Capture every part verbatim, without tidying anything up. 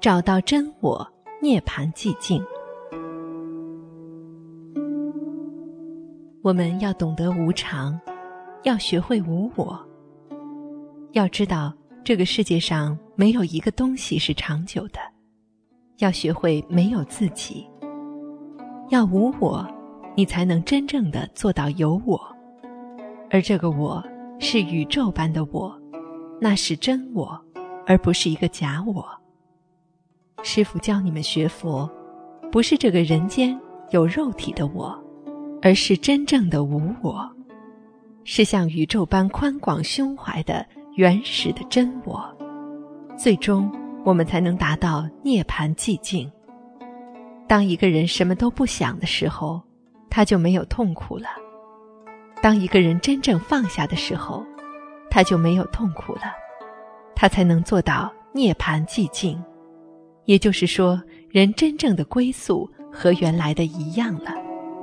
找到真我，涅槃寂静。我们要懂得无常，要学会无我。要知道这个世界上没有一个东西是长久的，要学会没有自己。要无我，你才能真正的做到有我。而这个我是宇宙般的我，那是真我，而不是一个假我。师父教你们学佛，不是这个人间有肉体的我，而是真正的无我，是像宇宙般宽广胸怀的原始的真我。最终我们才能达到涅槃寂静。当一个人什么都不想的时候，他就没有痛苦了。当一个人真正放下的时候，他就没有痛苦了，他才能做到涅槃寂静。也就是说，人真正的归宿和原来的一样了。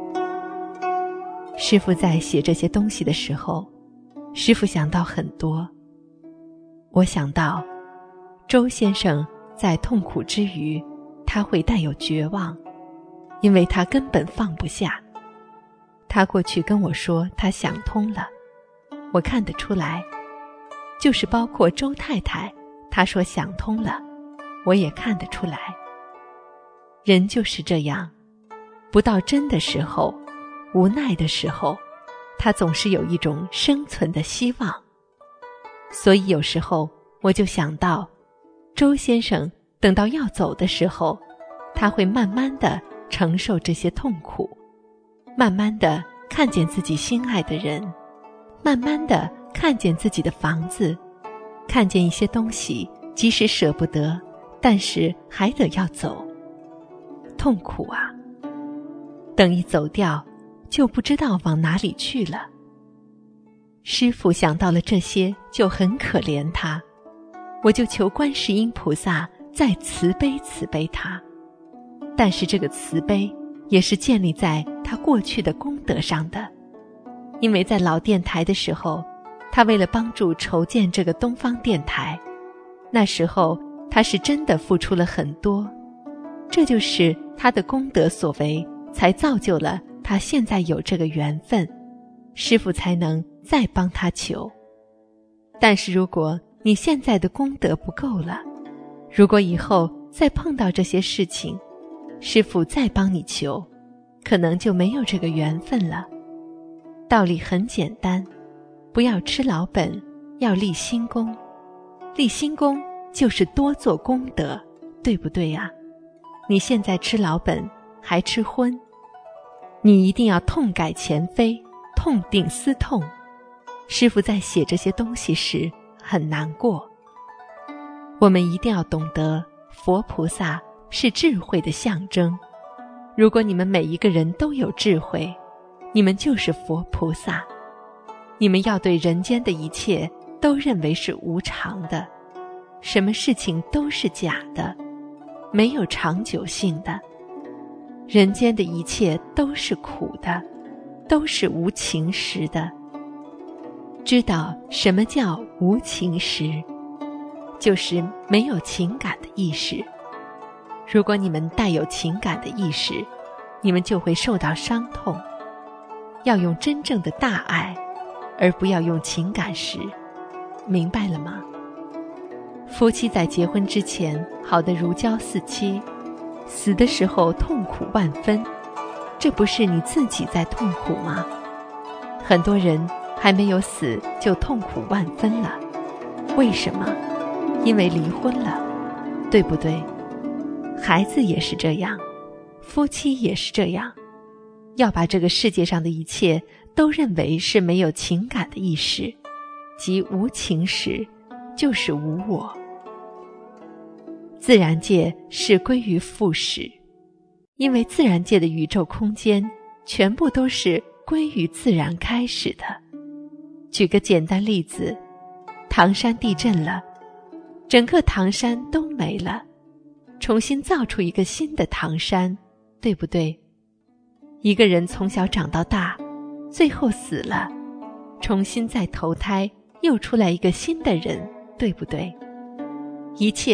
师父在写这些东西的时候，师父想到很多。我想到周先生在痛苦之余，他会带有绝望，因为他根本放不下。他过去跟我说他想通了，我看得出来。就是包括周太太，她说想通了，我也看得出来。人就是这样，不到真的时候，无奈的时候，他总是有一种生存的希望。所以有时候我就想到，周先生等到要走的时候，他会慢慢地承受这些痛苦，慢慢地看见自己心爱的人，慢慢地看见自己的房子，看见一些东西即使舍不得，但是还得要走。痛苦啊，等一走掉，就不知道往哪里去了。师父想到了这些，就很可怜他，我就求观世音菩萨再慈悲慈悲他。但是这个慈悲也是建立在他过去的功德上的。因为在老电台的时候，他为了帮助筹建这个东方电台，那时候他是真的付出了很多，这就是他的功德所为，才造就了他现在有这个缘分，师父才能再帮他求。但是如果你现在的功德不够了，如果以后再碰到这些事情，师父再帮你求，可能就没有这个缘分了。道理很简单，不要吃老本，要立心功。立心功就是多做功德，对不对啊？你现在吃老本，还吃荤，你一定要痛改前非，痛定思痛。师父在写这些东西时很难过。我们一定要懂得，佛菩萨是智慧的象征。如果你们每一个人都有智慧，你们就是佛菩萨。你们要对人间的一切都认为是无常的，什么事情都是假的，没有长久性的。人间的一切都是苦的，都是无情时的。知道什么叫无情时，就是没有情感的意识。如果你们带有情感的意识，你们就会受到伤痛。要用真正的大爱，而不要用情感时，明白了吗？夫妻在结婚之前好得如胶似漆，死的时候痛苦万分，这不是你自己在痛苦吗？很多人还没有死就痛苦万分了，为什么？因为离婚了，对不对？孩子也是这样，夫妻也是这样。要把这个世界上的一切都认为是没有情感的意识，即无情时，就是无我。自然界是归于复始，因为自然界的宇宙空间全部都是归于自然开始的。举个简单例子，唐山地震了，整个唐山都没了，重新造出一个新的唐山，对不对？一个人从小长到大，最后死了，重新再投胎，又出来一个新的人，对不对？一切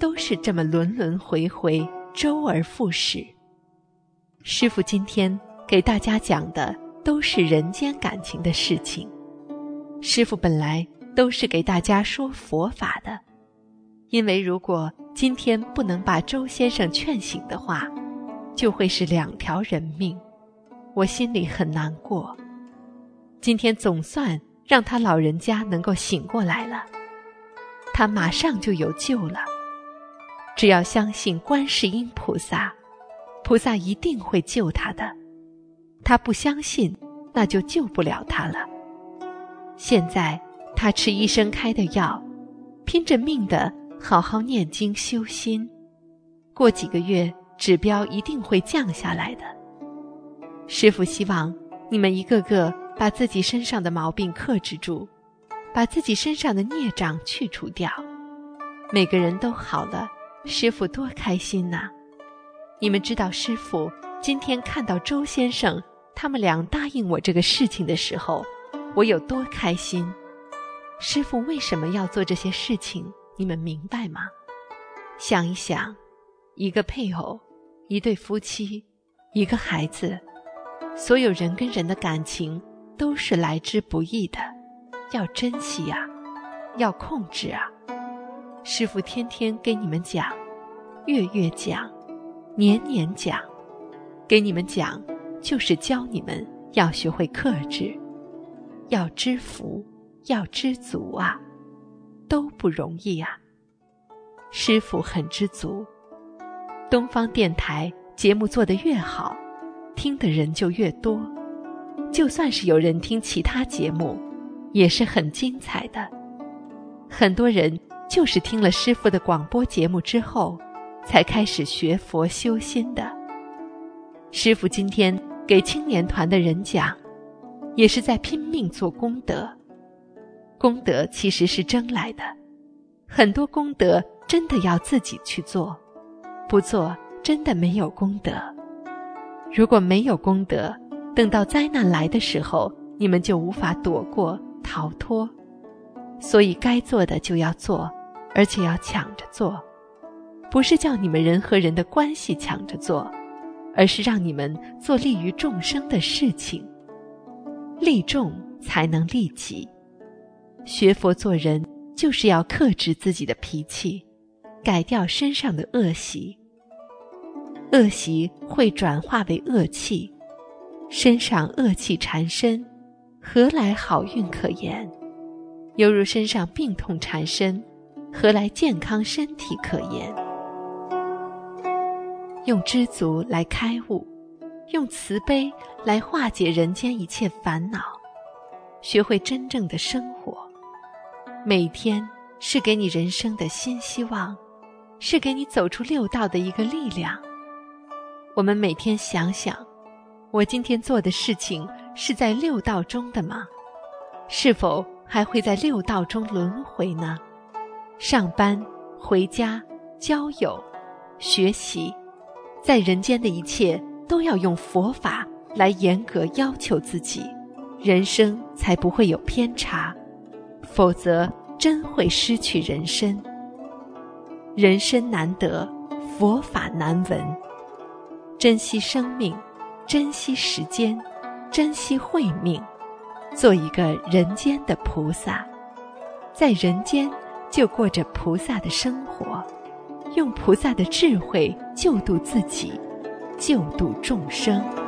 都是这么轮轮回回，周而复始。师父今天给大家讲的都是人间感情的事情。师父本来都是给大家说佛法的，因为如果今天不能把周先生劝醒的话，就会是两条人命，我心里很难过。今天总算让他老人家能够醒过来了，他马上就有救了。只要相信观世音菩萨，菩萨一定会救他的。他不相信，那就救不了他了。现在他吃医生开的药，拼着命的好好念经修心，过几个月指标一定会降下来的。师父希望你们一个个把自己身上的毛病克制住，把自己身上的孽障去除掉，每个人都好了，师父多开心呐！你们知道师父今天看到周先生他们俩答应我这个事情的时候，我有多开心。师父为什么要做这些事情，你们明白吗？想一想，一个配偶，一对夫妻，一个孩子，所有人跟人的感情都是来之不易的，要珍惜啊，要控制啊。师父天天给你们讲，月月讲，年年讲，给你们讲就是教你们要学会克制，要知福，要知足啊，都不容易啊。师父很知足，东方电台节目做得越好，听的人就越多，就算是有人听其他节目，也是很精彩的。很多人就是听了师父的广播节目之后，才开始学佛修心的。师父今天给青年团的人讲，也是在拼命做功德。功德其实是争来的，很多功德真的要自己去做，不做真的没有功德。如果没有功德，等到灾难来的时候，你们就无法躲过逃脱。所以该做的就要做，而且要抢着做，不是叫你们人和人的关系抢着做，而是让你们做利于众生的事情。利众才能利己。学佛做人就是要克制自己的脾气，改掉身上的恶习。恶习会转化为恶气，身上恶气缠身，何来好运可言？犹如身上病痛缠身，何来健康身体可言？用知足来开悟，用慈悲来化解人间一切烦恼，学会真正的生活。每天是给你人生的新希望，是给你走出六道的一个力量。我们每天想想，我今天做的事情是在六道中的吗？是否还会在六道中轮回呢？上班、回家、交友、学习，在人间的一切都要用佛法来严格要求自己，人生才不会有偏差，否则真会失去人身。人生难得，佛法难闻。珍惜生命，珍惜时间，珍惜慧命，做一个人间的菩萨，在人间就过着菩萨的生活，用菩萨的智慧救度自己，救度众生。